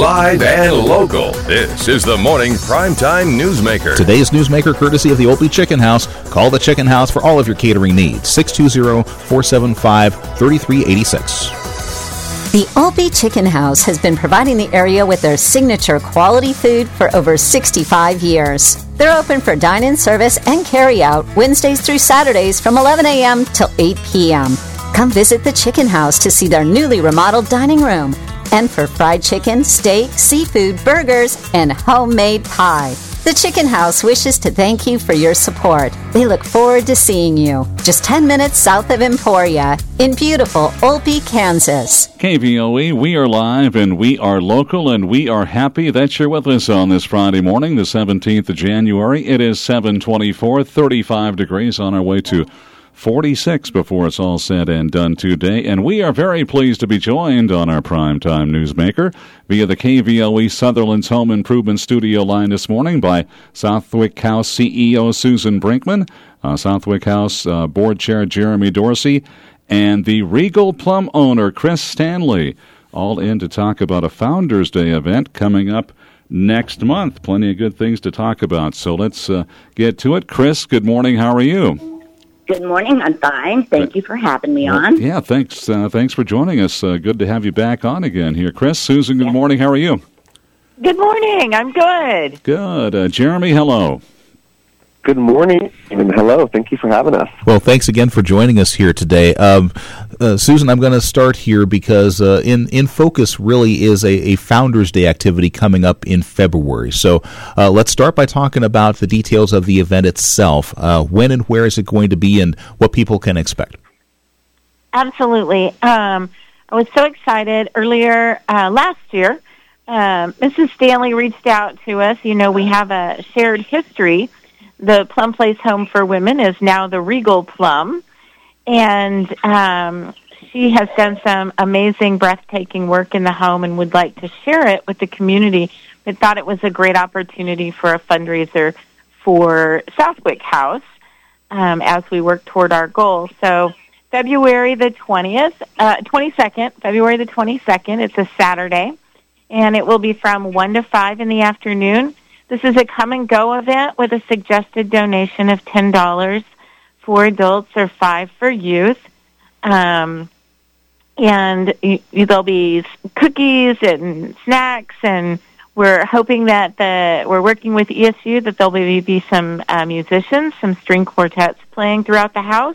Live and local. This is the Morning Primetime Newsmaker. Today's Newsmaker, courtesy of the Opie Chicken House. Call the Chicken House for all of your catering needs. 620-475-3386. The Opie Chicken House has been providing the area with their signature quality food for over 65 years. They're open for dine-in service and carry-out Wednesdays through Saturdays from 11 a.m. till 8 p.m. Come visit the Chicken House to see their newly remodeled dining room. And for fried chicken, steak, seafood, burgers, and homemade pie. The Chicken House wishes to thank you for your support. They look forward to seeing you just 10 minutes south of Emporia in beautiful Opie, Kansas. KVOE, we are live and we are local and we are happy that you're with us on this Friday morning, the 17th of January. It is 7:24, 35 degrees on our way to 46 before it's all said and done today, and we are very pleased to be joined on our Primetime Newsmaker via the KVOE Sutherland's Home Improvement Studio line this morning by Southwick House CEO Susan Brinkman, Southwick House Board Chair Jeremy Dorsey, and the Regal Plum owner Chris Stanley, all in to talk about a Founders Day event coming up next month. Plenty of good things to talk about, so let's get to it. Chris, good morning. How are you? Good morning. I'm fine. Thank you for having me on. Yeah, thanks. Thanks for joining us. Good to have you back on again here. Chris, Susan, good morning. How are you? Good morning. I'm good. Good. Jeremy, hello. Good morning, and hello. Thank you for having us. Well, thanks again for joining us here today. Susan, I'm going to start here because in focus really is a Founders Day activity coming up in February. So let's start by talking about the details of the event itself. When and where is it going to be, and what people can expect? Absolutely. I was so excited earlier last year. Mrs. Stanley reached out to us. You know, we have a shared history. The Plum Place Home for Women is now the Regal Plum, and she has done some amazing, breathtaking work in the home and would like to share it with the community. We thought it was a great opportunity for a fundraiser for Southwick House as we work toward our goal. So February the 22nd, it's a Saturday, and it will be from 1 to 5 in the afternoon. This is a come-and-go event with a suggested donation of $10 for adults or $5 for youth. And there'll be cookies and snacks, and we're hoping that we're working with ESU that there'll be some musicians, some string quartets playing throughout the house.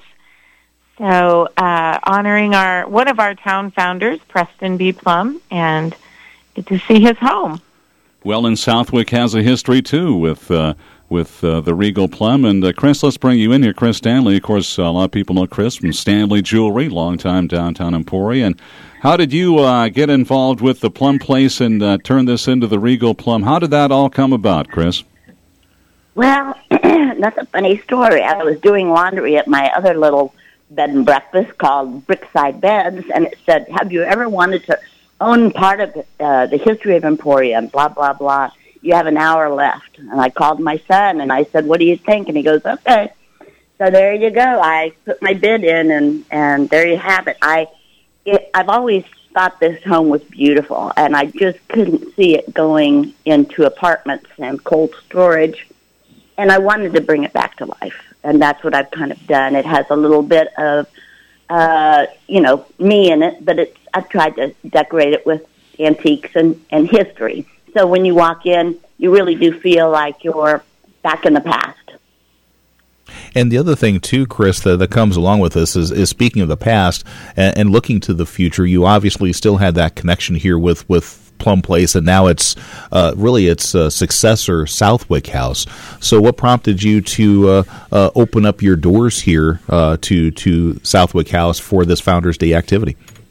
So honoring one of our town founders, Preston B. Plum, and get to see his home. Well, and Southwick has a history, too, with the Regal Plum. And, Chris, let's bring you in here. Chris Stanley, of course, a lot of people know Chris from Stanley Jewelry, longtime downtown Emporia. And how did you get involved with the Plum Place and turn this into the Regal Plum? How did that all come about, Chris? Well, that's a funny story. I was doing laundry at my other little bed and breakfast called Brickside Beds, and it said, have you ever wanted to own part of the history of Emporia, and blah, blah, blah. You have an hour left. And I called my son, and I said, what do you think? And he goes, okay. So there you go. I put my bid in, and there you have it. I've always thought this home was beautiful, and I just couldn't see it going into apartments and cold storage, and I wanted to bring it back to life, and that's what I've kind of done. It has a little bit of me in it, but I've tried to decorate it with antiques and history. So when you walk in, you really do feel like you're back in the past. And the other thing, too, Chris, that comes along with this is speaking of the past and looking to the future, you obviously still had that connection here with Plum Place, and now it's really its successor, Southwick House. So what prompted you to open up your doors here to Southwick House for this Founders Day activity?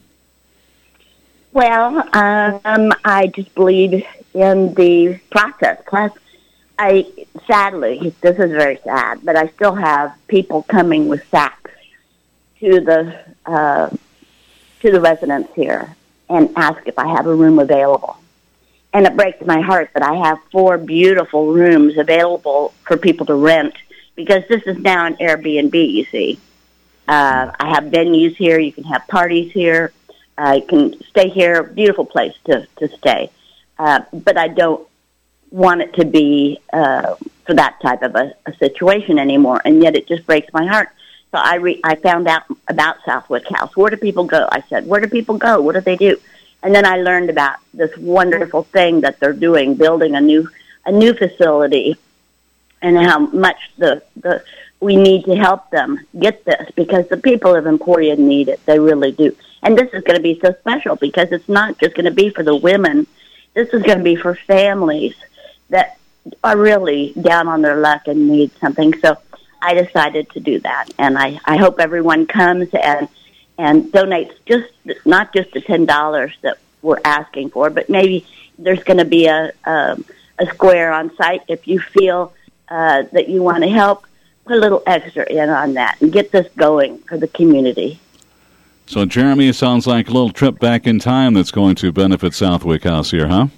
Well, I just believe in the process. Plus, sadly, this is very sad, but I still have people coming with sacks to the residents here and ask if I have a room available. And it breaks my heart that I have 4 beautiful rooms available for people to rent, because this is now an Airbnb, you see. I have venues here. You can have parties here. You can stay here. Beautiful place to stay. but I don't want it to be for that type of a situation anymore, and yet it just breaks my heart. So I found out about Southwick House. Where do people go? I said, where do people go? What do they do? And then I learned about this wonderful thing that they're doing, building a new facility, and how much we need to help them get this, because the people of Emporia need it. They really do. And this is going to be so special because it's not just going to be for the women. This is going to be for families that are really down on their luck and need something. So I decided to do that, and I hope everyone comes and donates, not just the $10 that we're asking for, but maybe there's going to be a square on site. If you feel that you want to help, put a little extra in on that and get this going for the community. So, Jeremy, it sounds like a little trip back in time that's going to benefit Southwick House here, huh?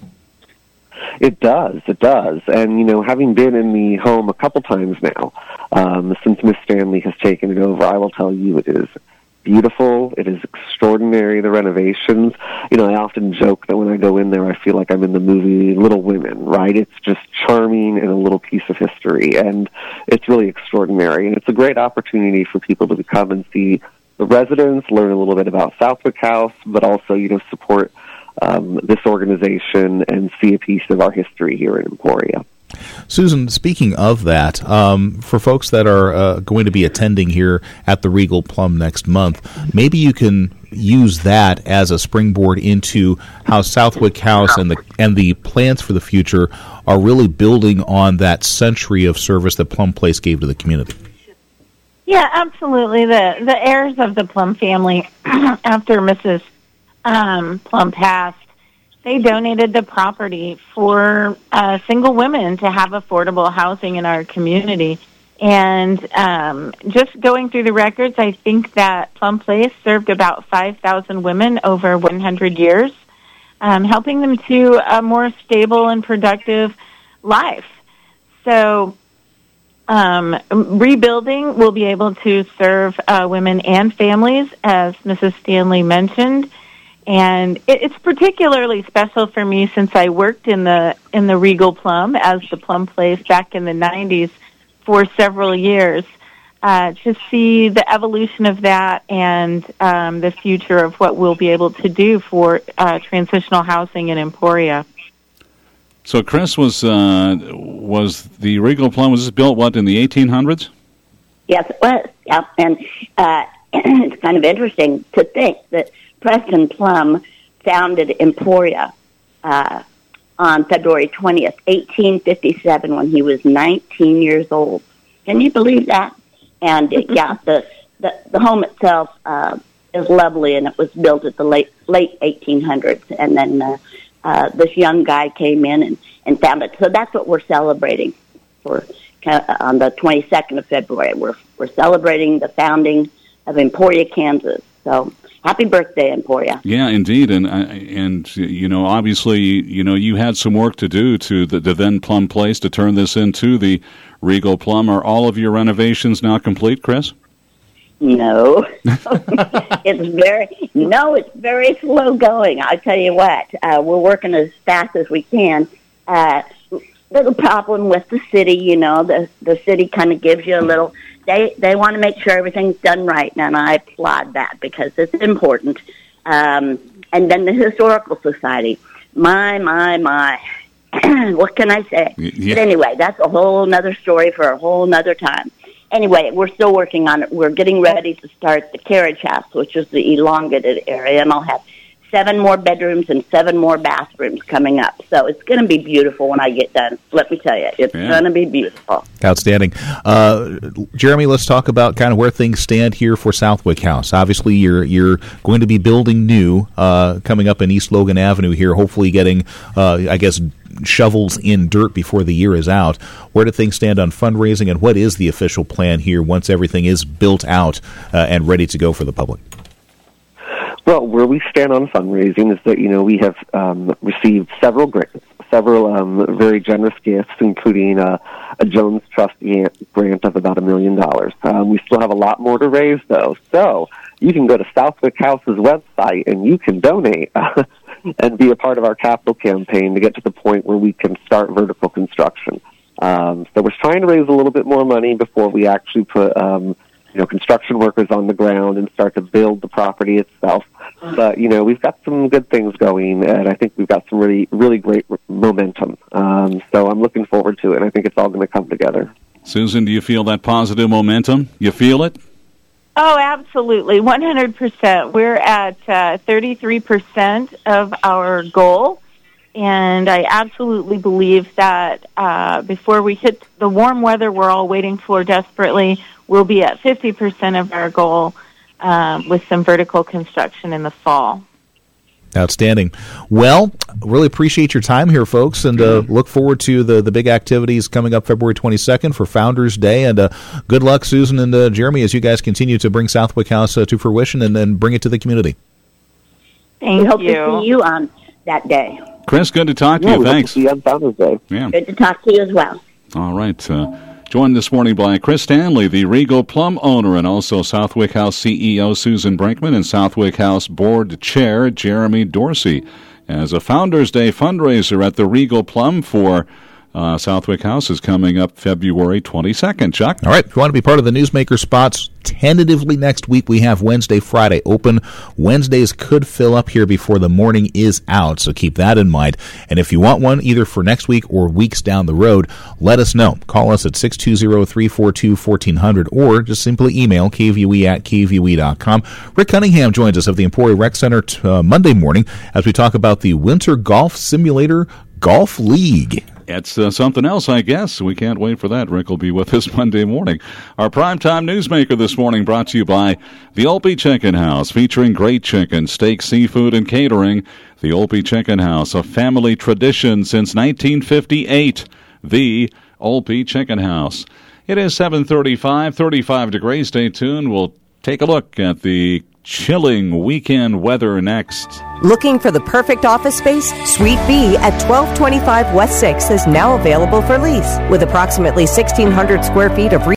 It does. And, having been in the home a couple times now, since Miss Stanley has taken it over, I will tell you it is beautiful. It is extraordinary, the renovations. I often joke that when I go in there, I feel like I'm in the movie Little Women, right? It's just charming and a little piece of history, and it's really extraordinary. And it's a great opportunity for people to come and see the residents, learn a little bit about Southwick House, but also, support this organization and see a piece of our history here in Emporia. Susan, speaking of that, for folks that are going to be attending here at the Regal Plum next month, maybe you can use that as a springboard into how Southwick House and the plans for the future are really building on that century of service that Plum Place gave to the community. Yeah, absolutely. The heirs of the Plum family, after Mrs. Plum passed, they donated the property for single women to have affordable housing in our community. And just going through the records, I think that Plum Place served about 5,000 women over 100 years, helping them to a more stable and productive life. So rebuilding will be able to serve women and families, as Mrs. Stanley mentioned. And it's particularly special for me since I worked in the Regal Plum as the Plum Place back in the 90s for several years, to see the evolution of that and the future of what we'll be able to do for transitional housing in Emporia. So, Chris, was the Regal Plum, was this built, in the 1800s? Yes, it was. Yeah, and it's kind of interesting to think that Preston Plum founded Emporia on February 20th, 1857, when he was 19 years old. Can you believe that? And the home itself is lovely, and it was built at the late 1800s. And then this young guy came in and found it. So that's what we're celebrating on the 22nd of February. We're celebrating the founding of Emporia, Kansas. So happy birthday, Emporia. Yeah, indeed. And obviously, you had some work to do to the then Plum Place to turn this into the Regal Plum. Are all of your renovations now complete, Chris? No. It's very slow going. I'll tell you what, we're working as fast as we can. Little problem with the city, the city kind of gives you a little, they want to make sure everything's done right, and I applaud that because it's important. And then the Historical Society, my. What can I say? Yeah. But anyway, that's a whole nother story for a whole nother time. Anyway, we're still working on it. We're getting ready to start the carriage house, which is the elongated area, and I'll have 7 more bedrooms and 7 more bathrooms coming up. So it's going to be beautiful when I get done. Let me tell you, it's going to be beautiful. Outstanding. Jeremy, let's talk about kind of where things stand here for Southwick House. Obviously, you're going to be building new coming up in East Logan Avenue here, hopefully getting, shovels in dirt before the year is out. Where do things stand on fundraising, and what is the official plan here once everything is built out and ready to go for the public? Well, where we stand on fundraising is that, we have received several grants, several very generous gifts, including a Jones Trust grant of about $1 million. We still have a lot more to raise, though. So you can go to Southwick House's website and you can donate. and be a part of our capital campaign to get to the point where we can start vertical construction. So we're trying to raise a little bit more money before we actually put construction workers on the ground and start to build the property itself. But, we've got some good things going, and I think we've got some really, really great momentum. So I'm looking forward to it, and I think it's all going to come together. Susan, do you feel that positive momentum? You feel it? Oh, absolutely, 100%. We're at 33% of our goal, and I absolutely believe that before we hit the warm weather we're all waiting for desperately, we'll be at 50% of our goal with some vertical construction in the fall. Outstanding. Well, really appreciate your time here, folks, and look forward to the big activities coming up February 22nd for Founders Day. And good luck, Susan and Jeremy, as you guys continue to bring Southwick House to fruition and then bring it to the community. Thank we hope you. to see you on that day. Chris, good to talk to you. Thanks. We hope to see you on Founders Day. Yeah. Good to talk to you as well. All right. Joined this morning by Chris Stanley, the Regal Plum owner, and also Southwick House CEO Susan Brinkman and Southwick House Board Chair Jeremy Dorsey as a Founders Day fundraiser at the Regal Plum for Southwick House is coming up February 22nd. Chuck? All right. If you want to be part of the Newsmaker spots, tentatively next week we have Wednesday, Friday open. Wednesdays could fill up here before the morning is out, so keep that in mind. And if you want one either for next week or weeks down the road, let us know. Call us at 620-342-1400 or just simply email kvue@kvue.com. Rick Cunningham joins us of the Emporia Rec Center Monday morning as we talk about the Winter Golf Simulator Golf League. It's something else, I guess. We can't wait for that. Rick will be with us Monday morning. Our primetime newsmaker this morning brought to you by the Olpe Chicken House, featuring great chicken, steak, seafood, and catering. The Olpe Chicken House, a family tradition since 1958. The Olpe Chicken House. It is 7:35, 35 degrees. Stay tuned. We'll take a look at the chilling weekend weather next. Looking for the perfect office space? Suite B at 1225 West 6th is now available for lease. With approximately 1,600 square feet of